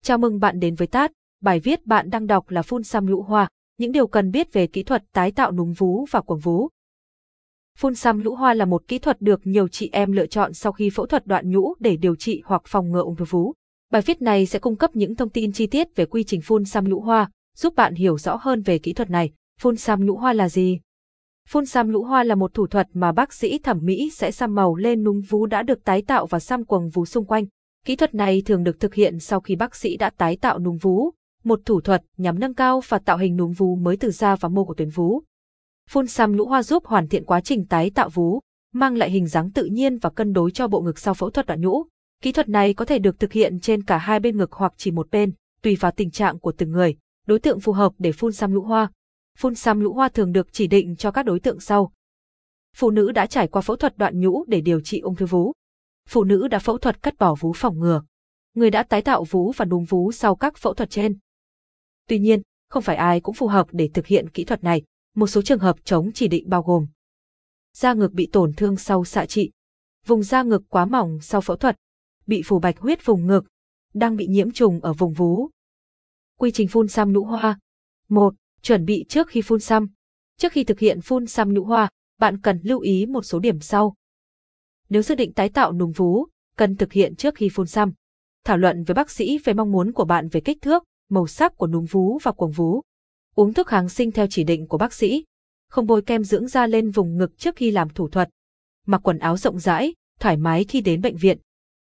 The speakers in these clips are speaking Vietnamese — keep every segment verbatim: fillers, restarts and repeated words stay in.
Chào mừng bạn đến với tát. Bài viết bạn đang đọc là phun xăm nhũ hoa, những điều cần biết về kỹ thuật tái tạo núm vú và quầng vú. Phun xăm nhũ hoa là một kỹ thuật được nhiều chị em lựa chọn sau khi phẫu thuật đoạn nhũ để điều trị hoặc phòng ngừa ung thư vú. Bài viết này sẽ cung cấp những thông tin chi tiết về quy trình phun xăm nhũ hoa, giúp bạn hiểu rõ hơn về kỹ thuật này. Phun xăm nhũ hoa là gì? Phun xăm nhũ hoa là một thủ thuật mà bác sĩ thẩm mỹ sẽ xăm màu lên núm vú đã được tái tạo và xăm quầng vú xung quanh. Kỹ thuật này thường được thực hiện sau khi bác sĩ đã tái tạo núm vú, một thủ thuật nhằm nâng cao và tạo hình núm vú mới từ da và mô của tuyến vú. Phun xăm nhũ hoa giúp hoàn thiện quá trình tái tạo vú, mang lại hình dáng tự nhiên và cân đối cho bộ ngực sau phẫu thuật đoạn nhũ. Kỹ thuật này có thể được thực hiện trên cả hai bên ngực hoặc chỉ một bên, tùy vào tình trạng của từng người. Đối tượng phù hợp để phun xăm nhũ hoa. Phun xăm nhũ hoa thường được chỉ định cho các đối tượng sau. Phụ nữ đã trải qua phẫu thuật đoạn nhũ để điều trị ung thư vú. Phụ nữ đã phẫu thuật cắt bỏ vú phòng ngừa. Người đã tái tạo vú và núm vú sau các phẫu thuật trên. Tuy nhiên, không phải ai cũng phù hợp để thực hiện kỹ thuật này. Một số trường hợp chống chỉ định bao gồm: da ngực bị tổn thương sau xạ trị, vùng da ngực quá mỏng sau phẫu thuật, bị phủ bạch huyết vùng ngực, đang bị nhiễm trùng ở vùng vú. Quy trình phun xăm nhũ hoa. một. Chuẩn bị trước khi phun xăm. Trước khi thực hiện phun xăm nhũ hoa, bạn cần lưu ý một số điểm sau. Nếu dự định tái tạo núm vú, cần thực hiện trước khi phun xăm. Thảo luận với bác sĩ về mong muốn của bạn về kích thước, màu sắc của núm vú và quầng vú. Uống thuốc kháng sinh theo chỉ định của bác sĩ. Không bôi kem dưỡng da lên vùng ngực trước khi làm thủ thuật. Mặc quần áo rộng rãi, thoải mái khi đến bệnh viện.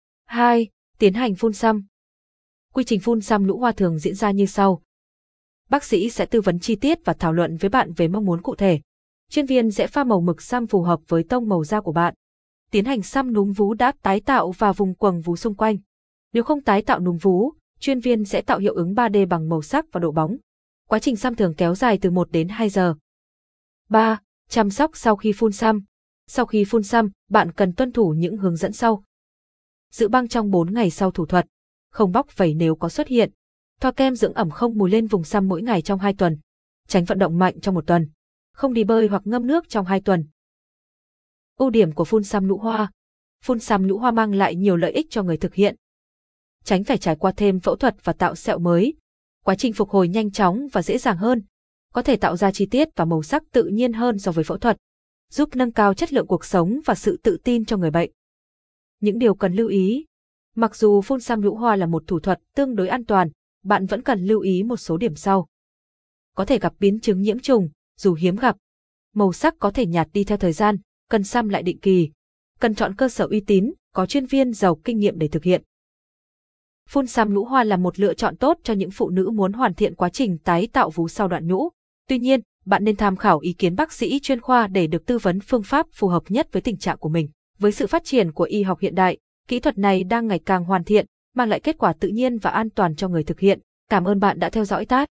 hai. Tiến hành phun xăm. Quy trình phun xăm nhũ hoa thường diễn ra như sau. Bác sĩ sẽ tư vấn chi tiết và thảo luận với bạn về mong muốn cụ thể. Chuyên viên sẽ pha màu mực xăm phù hợp với tông màu da của bạn. Tiến hành xăm núm vú đã tái tạo và vùng quầng vú xung quanh. Nếu không tái tạo núm vú, chuyên viên sẽ tạo hiệu ứng ba D bằng màu sắc và độ bóng. Quá trình xăm thường kéo dài từ một đến hai giờ. ba. Chăm sóc sau khi phun xăm. Sau khi phun xăm, bạn cần tuân thủ những hướng dẫn sau. Giữ băng trong bốn ngày sau thủ thuật. Không bóc vẩy nếu có xuất hiện. Thoa kem dưỡng ẩm không mùi lên vùng xăm mỗi ngày trong hai tuần. Tránh vận động mạnh trong một tuần. Không đi bơi hoặc ngâm nước trong hai tuần. Ưu điểm của phun xăm nhũ hoa. Phun xăm nhũ hoa mang lại nhiều lợi ích cho người thực hiện. Tránh phải trải qua thêm phẫu thuật và tạo sẹo mới. Quá trình phục hồi nhanh chóng và dễ dàng hơn. Có thể tạo ra chi tiết và màu sắc tự nhiên hơn so với phẫu thuật. Giúp nâng cao chất lượng cuộc sống và sự tự tin cho người bệnh. Những điều cần lưu ý. Mặc dù phun xăm nhũ hoa là một thủ thuật tương đối an toàn, bạn vẫn cần lưu ý một số điểm sau. Có thể gặp biến chứng nhiễm trùng, dù hiếm gặp. Màu sắc có thể nhạt đi theo thời gian, cần xăm lại định kỳ. Cần chọn cơ sở uy tín, có chuyên viên giàu kinh nghiệm để thực hiện. Phun xăm nhũ hoa là một lựa chọn tốt cho những phụ nữ muốn hoàn thiện quá trình tái tạo vú sau đoạn nhũ. Tuy nhiên, bạn nên tham khảo ý kiến bác sĩ chuyên khoa để được tư vấn phương pháp phù hợp nhất với tình trạng của mình. Với sự phát triển của y học hiện đại, kỹ thuật này đang ngày càng hoàn thiện, mang lại kết quả tự nhiên và an toàn cho người thực hiện. Cảm ơn bạn đã theo dõi tát.